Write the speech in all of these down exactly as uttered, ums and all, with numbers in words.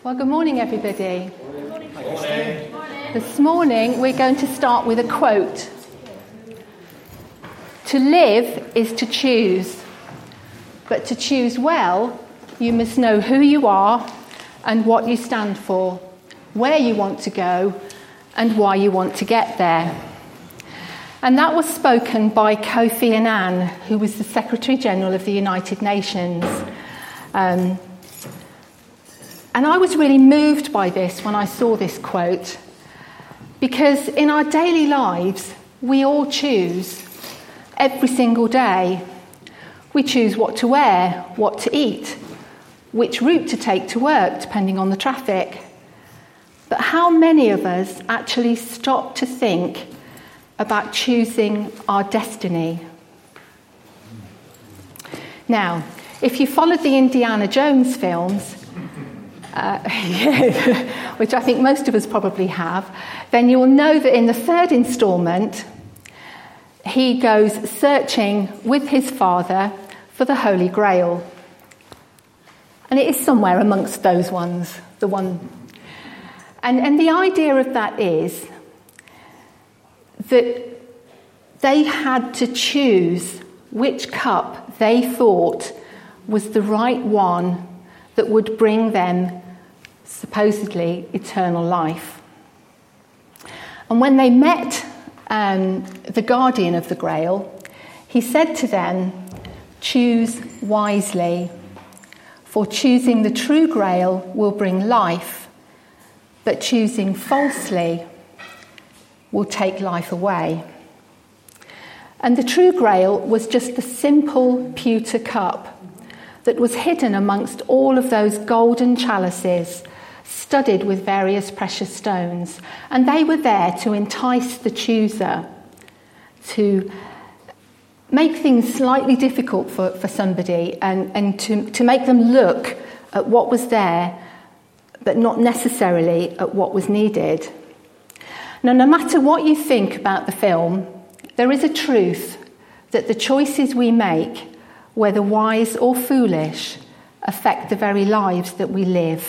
Well, good morning, everybody. Good morning. Morning. This morning, we're going to start with a quote. To live is to choose, but to choose well, you must know who you are and what you stand for, where you want to go, and why you want to get there. And that was spoken by Kofi Annan, who was the Secretary General of the United Nations. Um, and I was really moved by this when I saw this quote, because in our daily lives, we all choose every single day. We choose what to wear, what to eat, which route to take to work, depending on the traffic. But how many of us actually stop to think about choosing our destiny? Now, if you followed the Indiana Jones films, uh, which I think most of us probably have, then you will know that in the third instalment, he goes searching with his father for the Holy Grail. And it is somewhere amongst those ones, the one. And, and the idea of that is that they had to choose which cup they thought was the right one that would bring them, supposedly, eternal life. And when they met um, the guardian of the Grail, he said to them, "Choose wisely, for choosing the true Grail will bring life, but choosing falsely will take life away." And the true Grail was just a simple pewter cup that was hidden amongst all of those golden chalices studded with various precious stones. And they were there to entice the chooser, to make things slightly difficult for, for somebody and, and to, to make them look at what was there, but not necessarily at what was needed. Now, no matter what you think about the film, there is a truth that the choices we make, whether wise or foolish, affect the very lives that we live.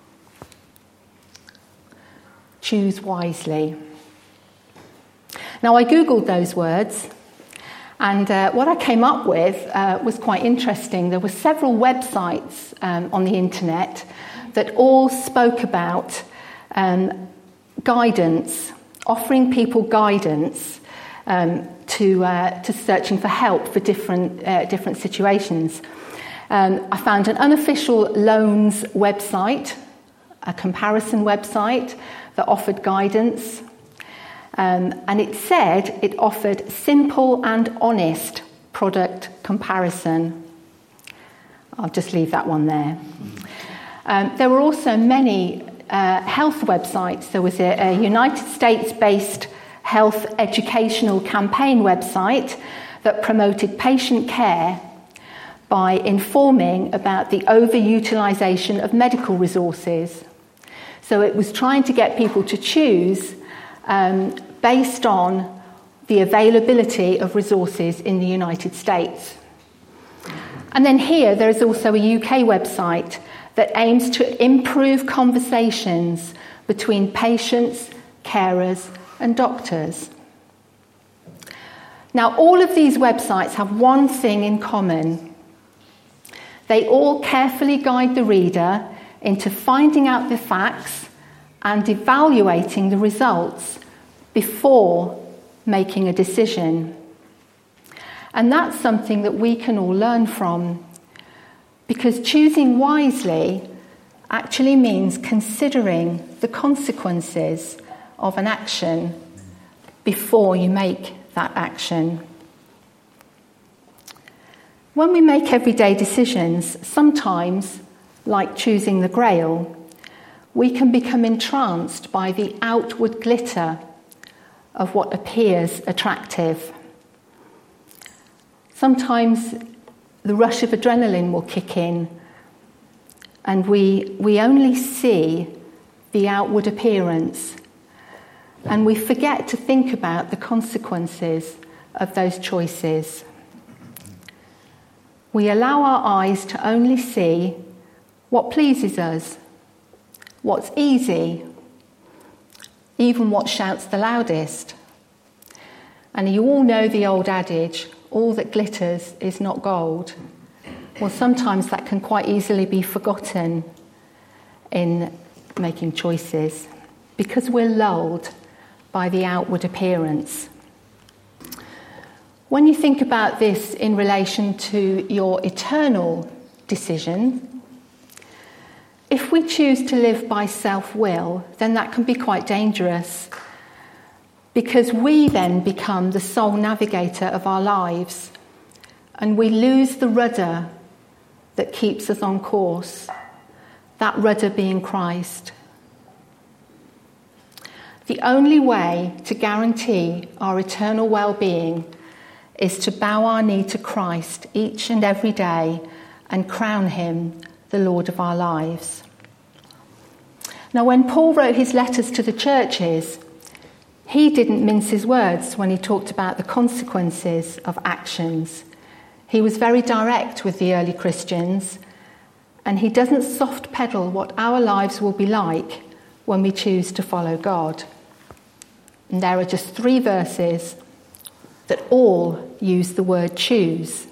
Choose wisely. Now, I googled those words, and uh, what I came up with uh, was quite interesting. There were several websites um, on the internet that all spoke about um, guidance, offering people guidance um, to uh, to searching for help for different uh, different situations. Um, I found an unofficial loans website, a comparison website that offered guidance, um, and it said it offered simple and honest product comparison. I'll just leave that one there. Um, there were also many uh, health websites. There was a, a United States-based health educational campaign website that promoted patient care by informing about the overutilization of medical resources. So it was trying to get people to choose um, based on the availability of resources in the United States. And then here there is also a U K website that aims to improve conversations between patients, carers, and doctors. Now, all of these websites have one thing in common. They all carefully guide the reader into finding out the facts and evaluating the results before making a decision. And that's something that we can all learn from, because choosing wisely actually means considering the consequences of an action before you make that action. When we make everyday decisions, sometimes, like choosing the Grail, we can become entranced by the outward glitter of what appears attractive. Sometimes the rush of adrenaline will kick in, and we, we only see the outward appearance, and we forget to think about the consequences of those choices. We allow our eyes to only see what pleases us what's easy, even what shouts the loudest. And you all know the old adage, all that glitters is not gold. Well, sometimes that can quite easily be forgotten in making choices because we're lulled by the outward appearance. When you think about this in relation to your eternal decision, if we choose to live by self-will, then that can be quite dangerous because we then become the sole navigator of our lives and we lose the rudder that keeps us on course, that rudder being Christ. The only way to guarantee our eternal well-being is to bow our knee to Christ each and every day and crown him the Lord of our lives. Now, when Paul wrote his letters to the churches, he didn't mince his words when he talked about the consequences of actions. He was very direct with the early Christians, and he doesn't soft pedal what our lives will be like when we choose to follow God. And there are just three verses that all use the word choose.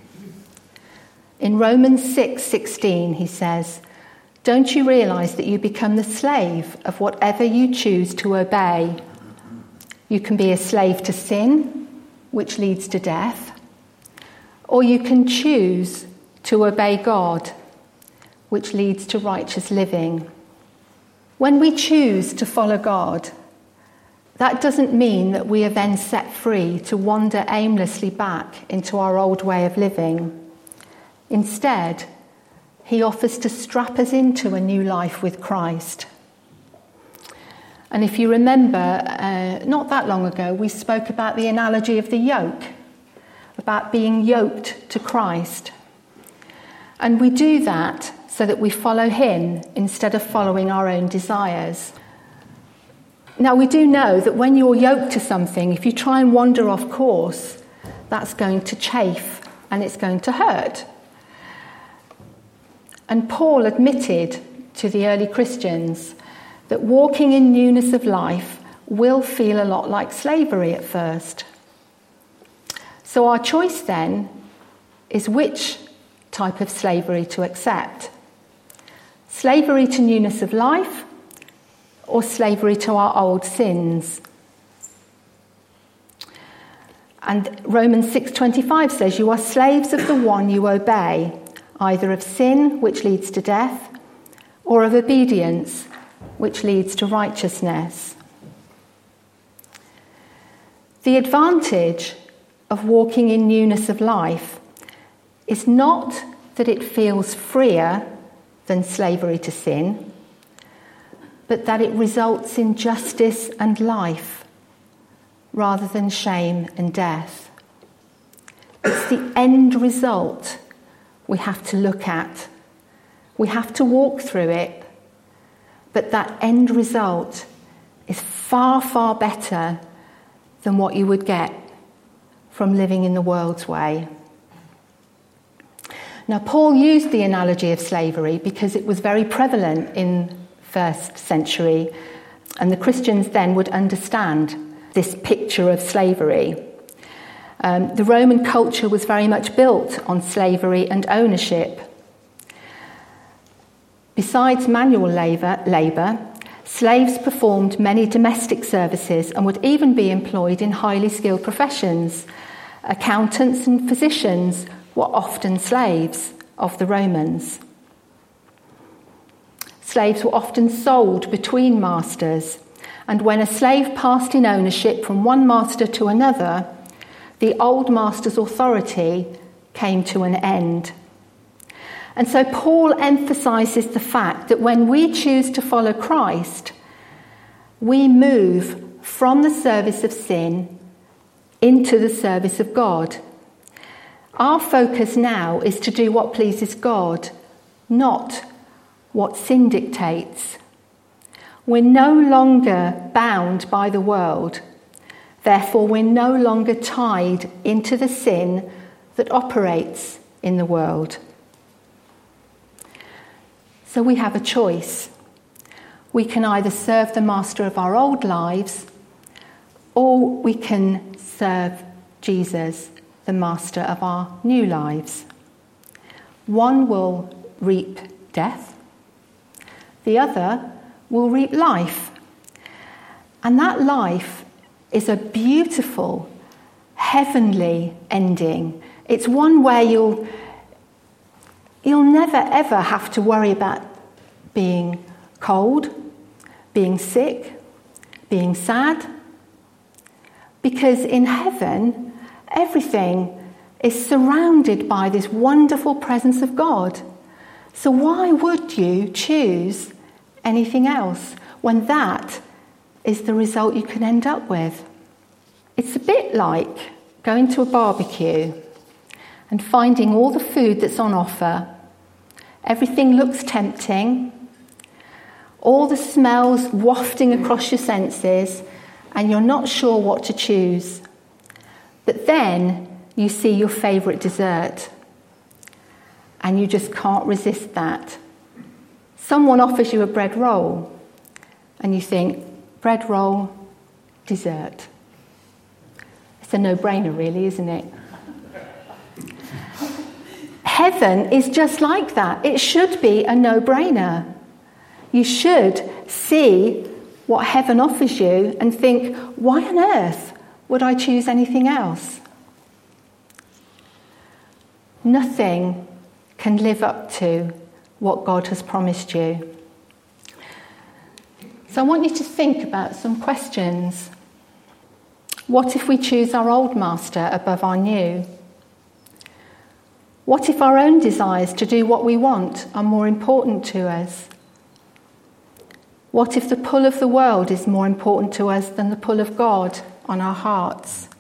In Romans six sixteen, he says, "Don't you realise that you become the slave of whatever you choose to obey? You can be a slave to sin, which leads to death, or you can choose to obey God, which leads to righteous living." When we choose to follow God, that doesn't mean that we are then set free to wander aimlessly back into our old way of living. Instead, he offers to strap us into a new life with Christ. And if you remember, uh, not that long ago, we spoke about the analogy of the yoke, about being yoked to Christ. And we do that so that we follow him instead of following our own desires. Now, we do know that when you're yoked to something, if you try and wander off course, that's going to chafe and it's going to hurt. And Paul admitted to the early Christians that walking in newness of life will feel a lot like slavery at first. So our choice then is which type of slavery to accept. Slavery to newness of life or slavery to our old sins. And Romans six twenty-five says, "You are slaves of the one you obey, either of sin, which leads to death, or of obedience, which leads to righteousness." The advantage of walking in newness of life is not that it feels freer than slavery to sin, but that it results in justice and life rather than shame and death. It's the end result we have to look at. We have to walk through it, but that end result is far, far better than what you would get from living in the world's way. Now, Paul used the analogy of slavery because it was very prevalent in first century, and the Christians then would understand this picture of slavery. Um, the Roman culture was very much built on slavery and ownership. Besides manual labour, labour, slaves performed many domestic services and would even be employed in highly skilled professions. Accountants and physicians were often slaves of the Romans. Slaves were often sold between masters, and when a slave passed in ownership from one master to another, the old master's authority came to an end. And so Paul emphasises the fact that when we choose to follow Christ, we move from the service of sin into the service of God. Our focus now is to do what pleases God, not what sin dictates. We're no longer bound by the world. Therefore, we're no longer tied into the sin that operates in the world. So we have a choice. We can either serve the master of our old lives, or we can serve Jesus, the master of our new lives. One will reap death, the other will reap life. And that life is a beautiful, heavenly ending. It's one where you'll you'll never ever have to worry about being cold, being sick, being sad. Because in heaven, everything is surrounded by this wonderful presence of God. So why would you choose anything else when that is the result you can end up with? It's a bit like going to a barbecue and finding all the food that's on offer. Everything looks tempting. All the smells wafting across your senses, and you're not sure what to choose. But then you see your favourite dessert, and you just can't resist that. Someone offers you a bread roll, and you think, bread roll, dessert. It's a no-brainer, really, isn't it? Heaven is just like that. It should be a no-brainer. You should see what heaven offers you and think, why on earth would I choose anything else? Nothing can live up to what God has promised you. So I want you to think about some questions. What if we choose our old master above our new? What if our own desires to do what we want are more important to us? What if the pull of the world is more important to us than the pull of God on our hearts?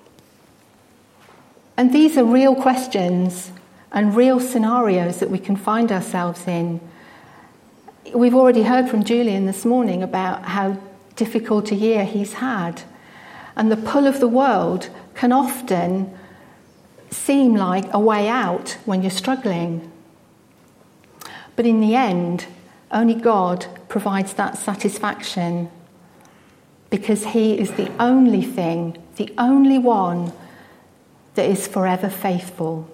And these are real questions and real scenarios that we can find ourselves in. We've already heard from Julian this morning about how difficult a year he's had. And the pull of the world can often seem like a way out when you're struggling. But in the end, only God provides that satisfaction, because he is the only thing, the only one that is forever faithful.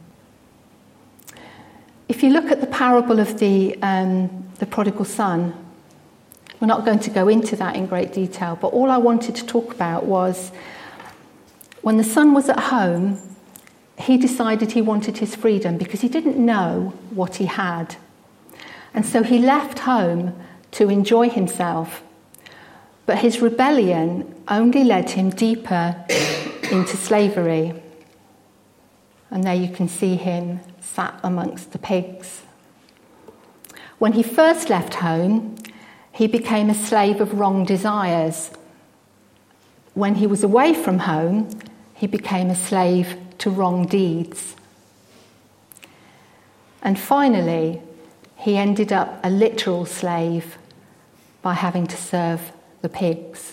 If you look at the parable of the, um, the prodigal son, we're not going to go into that in great detail, but all I wanted to talk about was when the son was at home, he decided he wanted his freedom because he didn't know what he had. And so he left home to enjoy himself. But his rebellion only led him deeper into slavery. And there you can see him sat amongst the pigs. When he first left home, he became a slave of wrong desires. When he was away from home, he became a slave to wrong deeds. And finally, he ended up a literal slave by having to serve the pigs.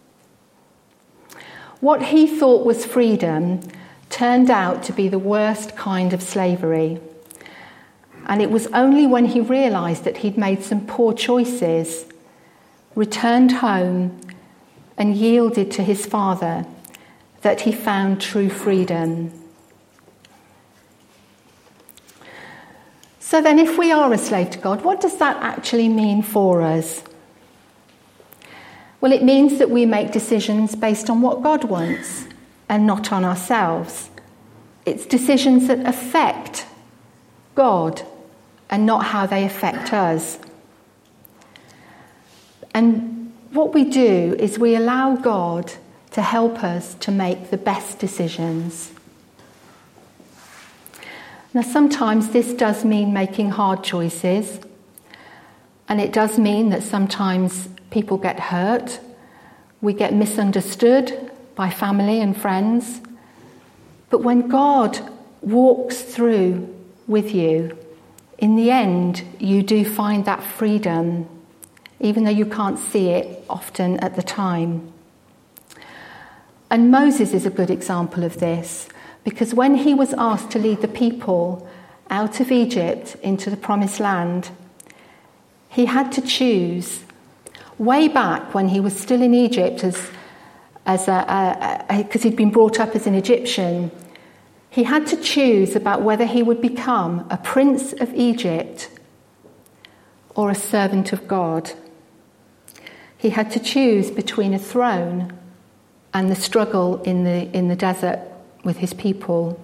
What he thought was freedom turned out to be the worst kind of slavery. And it was only when he realised that he'd made some poor choices, returned home and yielded to his father, that he found true freedom. So then, if we are a slave to God, what does that actually mean for us? Well, it means that we make decisions based on what God wants and not on ourselves. It's decisions that affect God and not how they affect us. And what we do is we allow God to help us to make the best decisions. Now, sometimes this does mean making hard choices, and it does mean that sometimes people get hurt, we get misunderstood by family and friends. But when God walks through with you, in the end, you do find that freedom, even though you can't see it often at the time. And Moses is a good example of this, because when he was asked to lead the people out of Egypt into the promised land, he had to choose way back when he was still in Egypt, as as because he'd been brought up as an Egyptian, he had to choose about whether he would become a prince of Egypt or a servant of God. He had to choose between a throne and the struggle in the in the desert with his people.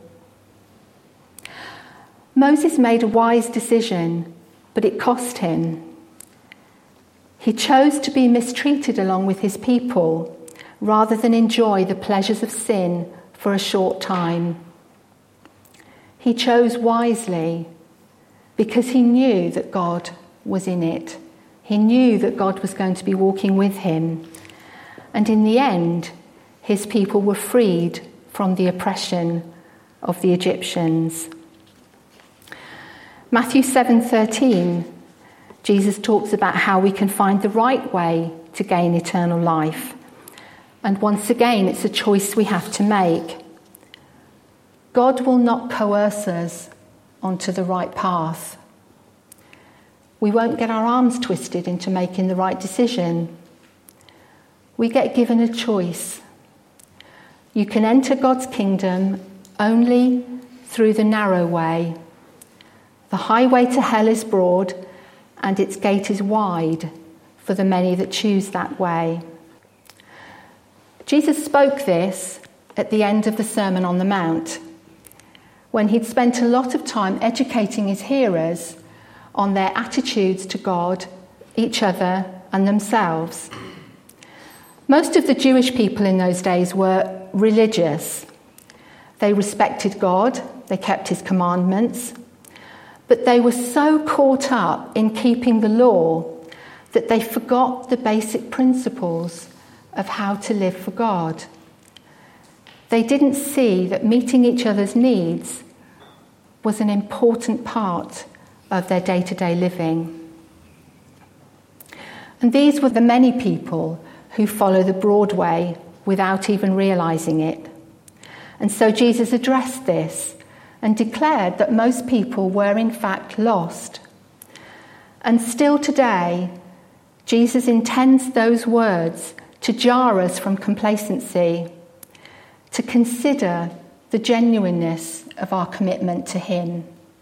Moses made a wise decision, but it cost him. He chose to be mistreated along with his people rather than enjoy the pleasures of sin for a short time. He chose wisely because he knew that God was in it. He knew that God was going to be walking with him. And in the end, his people were freed from the oppression of the Egyptians. Matthew seven thirteen, Jesus talks about how we can find the right way to gain eternal life. And once again, it's a choice we have to make. God will not coerce us onto the right path. We won't get our arms twisted into making the right decision. We get given a choice. You can enter God's kingdom only through the narrow way. The highway to hell is broad, and its gate is wide for the many that choose that way. Jesus spoke this at the end of the Sermon on the Mount, when he'd spent a lot of time educating his hearers on their attitudes to God, each other, and themselves. Most of the Jewish people in those days were religious. They respected God, they kept his commandments, but they were so caught up in keeping the law that they forgot the basic principles of how to live for God. They didn't see that meeting each other's needs was an important part of their day-to-day living. And these were the many people who follow the broad way without even realizing it. And so Jesus addressed this and declared that most people were in fact lost. And still today, Jesus intends those words to jar us from complacency, to consider the genuineness of our commitment to him.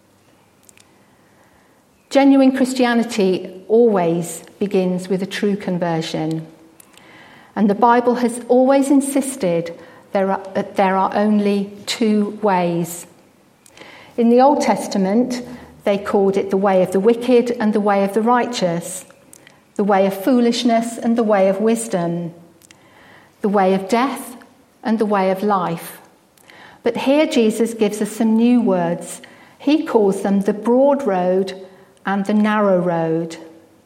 Genuine Christianity always begins with a true conversion. And the Bible has always insisted there are, that there are only two ways. In the Old Testament, they called it the way of the wicked and the way of the righteous, the way of foolishness and the way of wisdom, the way of death and the way of life. But here Jesus gives us some new words. He calls them the broad road and the narrow road.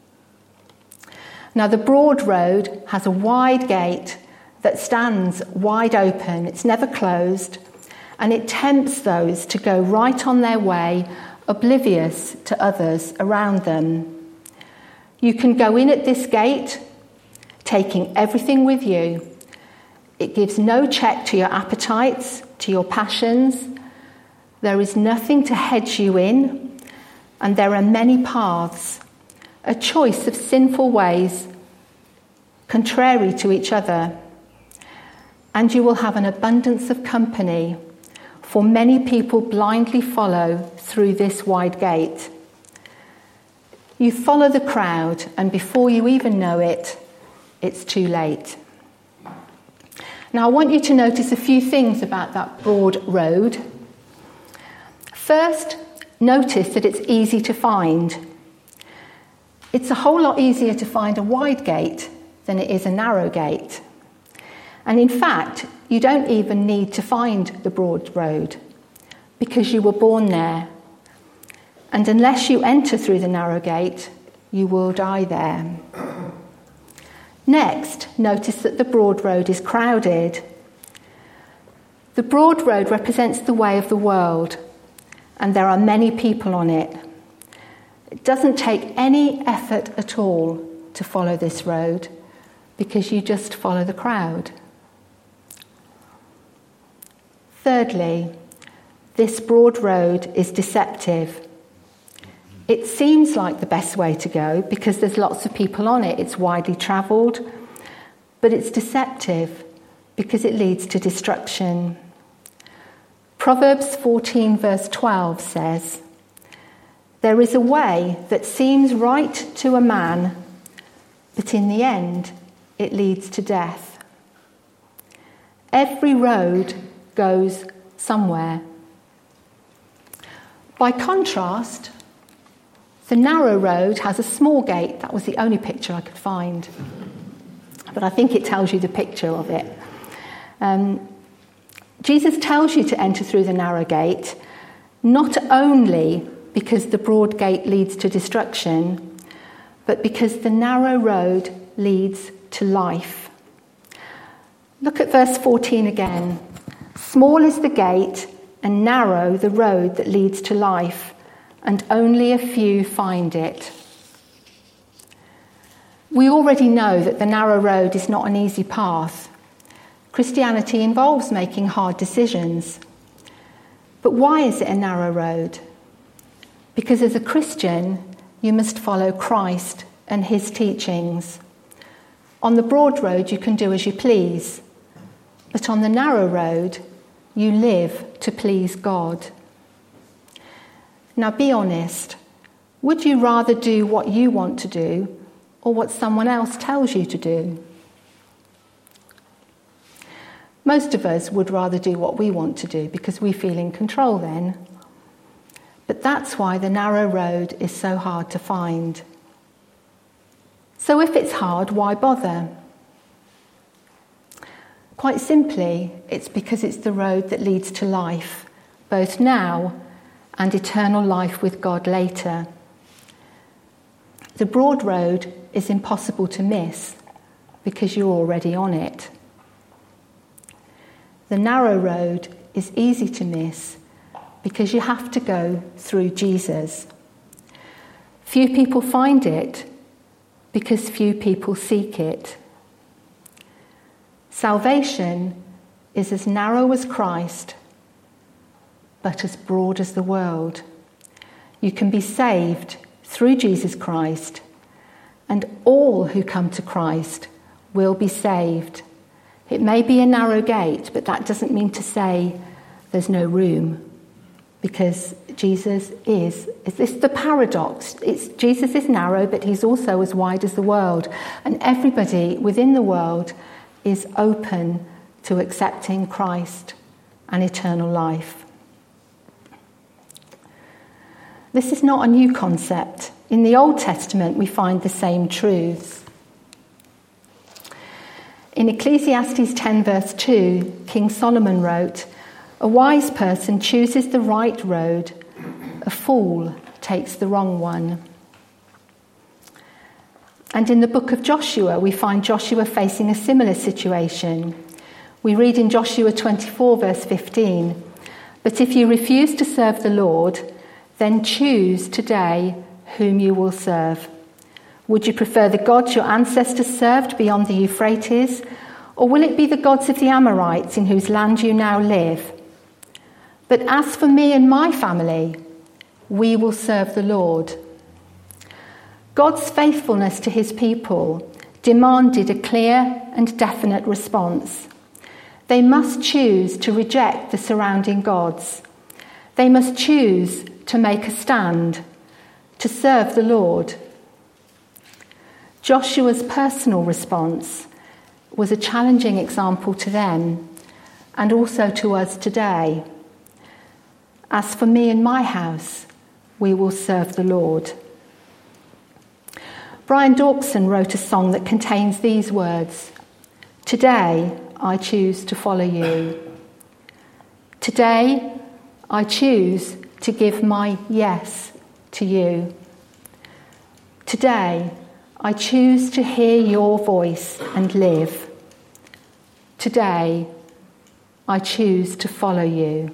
Now, the broad road has a wide gate that stands wide open. It's never closed, and it tempts those to go right on their way, oblivious to others around them. You can go in at this gate, taking everything with you. It gives no check to your appetites, to your passions. There is nothing to hedge you in, and there are many paths, a choice of sinful ways, contrary to each other. And you will have an abundance of company, for many people blindly follow through this wide gate. You follow the crowd, and before you even know it, it's too late. Now, I want you to notice a few things about that broad road. First, notice that it's easy to find. It's a whole lot easier to find a wide gate than it is a narrow gate. And in fact, you don't even need to find the broad road because you were born there. And unless you enter through the narrow gate, you will die there. Next, notice that the broad road is crowded. The broad road represents the way of the world, and there are many people on it. It doesn't take any effort at all to follow this road because you just follow the crowd. Thirdly, this broad road is deceptive. It seems like the best way to go because there's lots of people on it. It's widely travelled, but it's deceptive because it leads to destruction. Proverbs fourteen verse twelve says, "There is a way that seems right to a man, but in the end it leads to death." Every road goes somewhere. By contrast, the narrow road has a small gate. That was the only picture I could find. But I think it tells you the picture of it. Um, Jesus tells you to enter through the narrow gate, not only because the broad gate leads to destruction, but because the narrow road leads to life. Look at verse fourteen again. "Small is the gate and narrow the road that leads to life, and only a few find it." We already know that the narrow road is not an easy path. Christianity involves making hard decisions. But why is it a narrow road? Because as a Christian, you must follow Christ and his teachings. On the broad road, you can do as you please. But on the narrow road, you live to please God. Now be honest. Would you rather do what you want to do or what someone else tells you to do? Most of us would rather do what we want to do because we feel in control then. But that's why the narrow road is so hard to find. So if it's hard, why bother? Quite simply, it's because it's the road that leads to life, both now and eternal life with God later. The broad road is impossible to miss because you're already on it. The narrow road is easy to miss because you have to go through Jesus. Few people find it because few people seek it. Salvation is as narrow as Christ, but as broad as the world. You can be saved through Jesus Christ, and all who come to Christ will be saved. It may be a narrow gate, but that doesn't mean to say there's no room, because Jesus is. Is this the paradox? It's, Jesus is narrow, but he's also as wide as the world, and everybody within the world is open to accepting Christ and eternal life. This is not a new concept. In the Old Testament, we find the same truths. In Ecclesiastes ten verse two, King Solomon wrote, "A wise person chooses the right road, a fool takes the wrong one." And in the book of Joshua, we find Joshua facing a similar situation. We read in Joshua twenty-four verse fifteen, "But if you refuse to serve the Lord, then choose today whom you will serve. Would you prefer the gods your ancestors served beyond the Euphrates, or will it be the gods of the Amorites in whose land you now live? But as for me and my family, we will serve the Lord." God's faithfulness to his people demanded a clear and definite response. They must choose to reject the surrounding gods. They must choose to make a stand, to serve the Lord. Joshua's personal response was a challenging example to them and also to us today. "As for me and my house, we will serve the Lord." Brian Dawkson wrote a song that contains these words: "Today I choose to follow you. Today I choose to give my yes to you. Today I choose to hear your voice and live. Today I choose to follow you."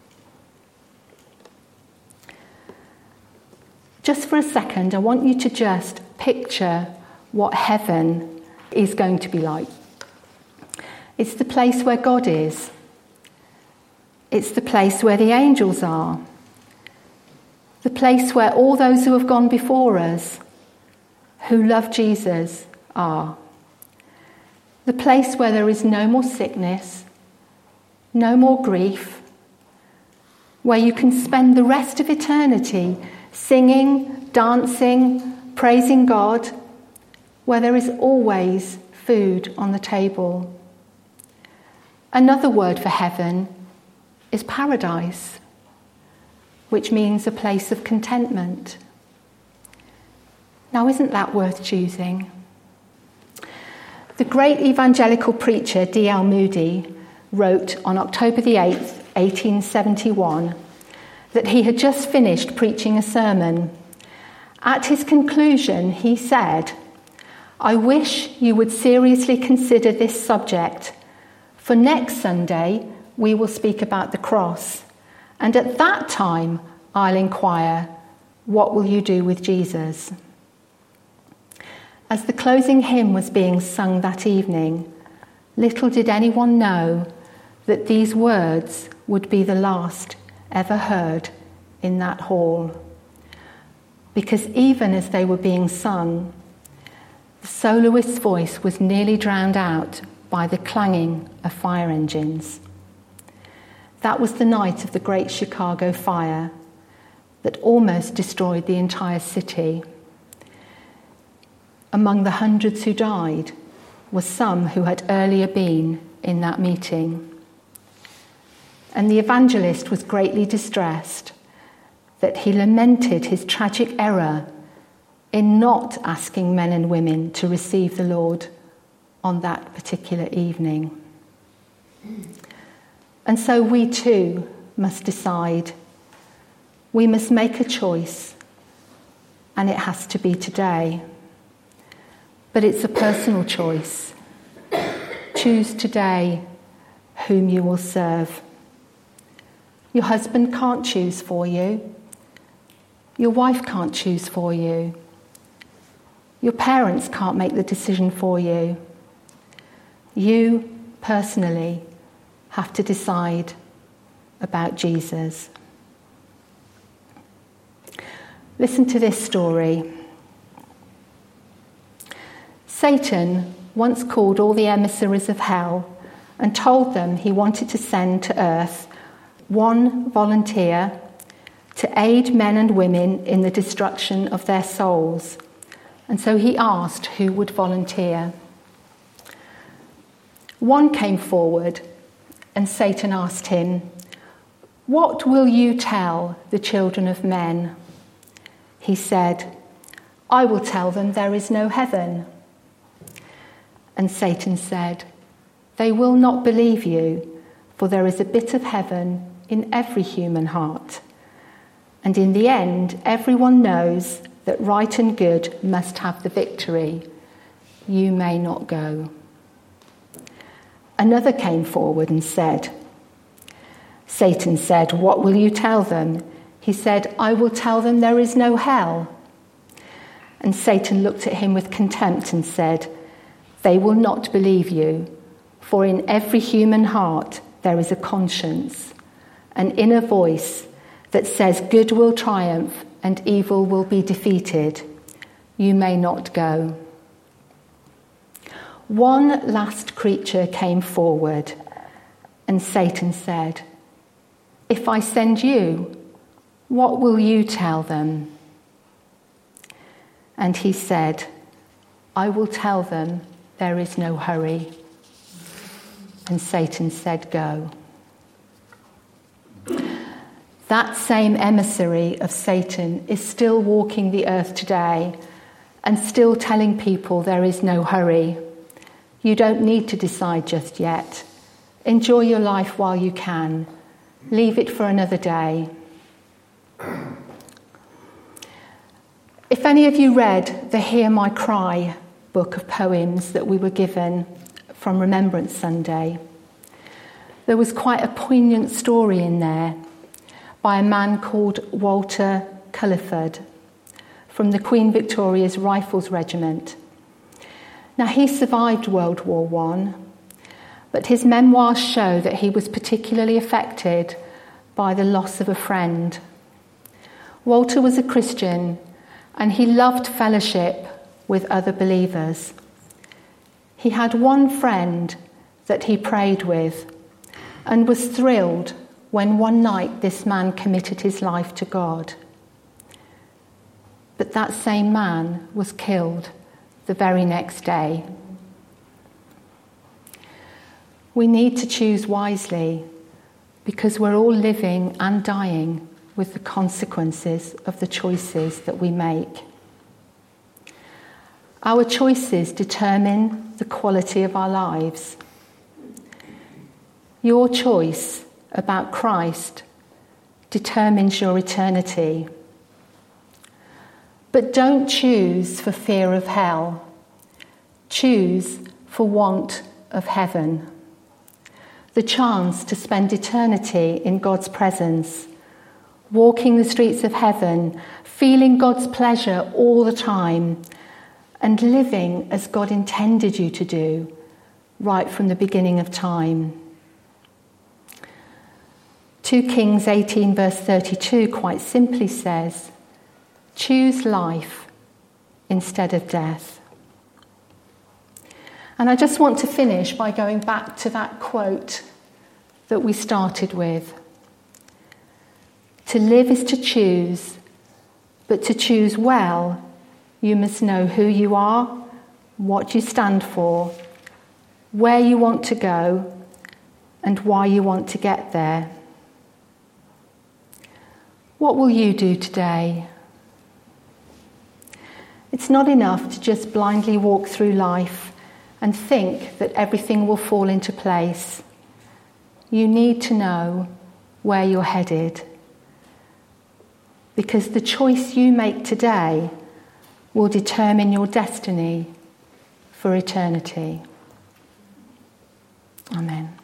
Just for a second, I want you to just picture what heaven is going to be like. It's the place where God is. It's the place where the angels are. the place where all those who have gone before us, who love Jesus, are. The place where there is no more sickness, no more grief, where you can spend the rest of eternity singing, dancing, praising God, where there is always food on the table. Another word for heaven is paradise, which means a place of contentment. Now, isn't that worth choosing? The great evangelical preacher D L Moody wrote on October the eighth, eighteen seventy-one, that he had just finished preaching a sermon. At his conclusion, he said, "I wish you would seriously consider this subject, for next Sunday we will speak about the cross, and at that time I'll inquire, what will you do with Jesus?" As the closing hymn was being sung that evening, little did anyone know that these words would be the last ever heard in that hall. Because even as they were being sung, the soloist's voice was nearly drowned out by the clanging of fire engines. That was the night of the Great Chicago Fire that almost destroyed the entire city. Among the hundreds who died were some who had earlier been in that meeting. And the evangelist was greatly distressed that he lamented his tragic error in not asking men and women to receive the Lord on that particular evening. And so we too must decide. We must make a choice, and it has to be today. But it's a personal choice. Choose today whom you will serve. Your husband can't choose for you. Your wife can't choose for you. Your parents can't make the decision for you. You, personally, have to decide about Jesus. Listen to this story. Satan once called all the emissaries of hell and told them he wanted to send to earth one volunteer to aid men and women in the destruction of their souls. And so he asked who would volunteer. One came forward, and Satan asked him, "What will you tell the children of men?" He said, "I will tell them there is no heaven." And Satan said, "They will not believe you, for there is a bit of heaven in every human heart. And in the end, everyone knows that right and good must have the victory. You may not go." Another came forward and said, Satan said, "What will you tell them?" He said, "I will tell them there is no hell." And Satan looked at him with contempt and said, "They will not believe you, for in every human heart there is a conscience, an inner voice that says good will triumph and evil will be defeated. You may not go." One last creature came forward, and Satan said, "If I send you, what will you tell them?" And he said, "I will tell them there is no hurry." And Satan said, "Go." That same emissary of Satan is still walking the earth today and still telling people there is no hurry. You don't need to decide just yet. Enjoy your life while you can. Leave it for another day. If any of you read the Hear My Cry book of poems that we were given from Remembrance Sunday, there was quite a poignant story in there by a man called Walter Culliford from the Queen Victoria's Rifles Regiment. Now, he survived World War One, but his memoirs show that he was particularly affected by the loss of a friend. Walter was a Christian and he loved fellowship with other believers. He had one friend that he prayed with and was thrilled when one night this man committed his life to God. But that same man was killed the very next day. We need to choose wisely because we're all living and dying with the consequences of the choices that we make. Our choices determine the quality of our lives. Your choice about Christ determines your eternity. But don't choose for fear of hell. Choose for want of heaven. The chance to spend eternity in God's presence, walking the streets of heaven, feeling God's pleasure all the time, and living as God intended you to do right from the beginning of time. Second Kings eighteen verse thirty-two quite simply says, choose life instead of death. And I just want to finish by going back to that quote that we started with. To live is to choose, but to choose well, you must know who you are, what you stand for, where you want to go, and why you want to get there. What will you do today? It's not enough to just blindly walk through life and think that everything will fall into place. You need to know where you're headed, because the choice you make today will determine your destiny for eternity. Amen.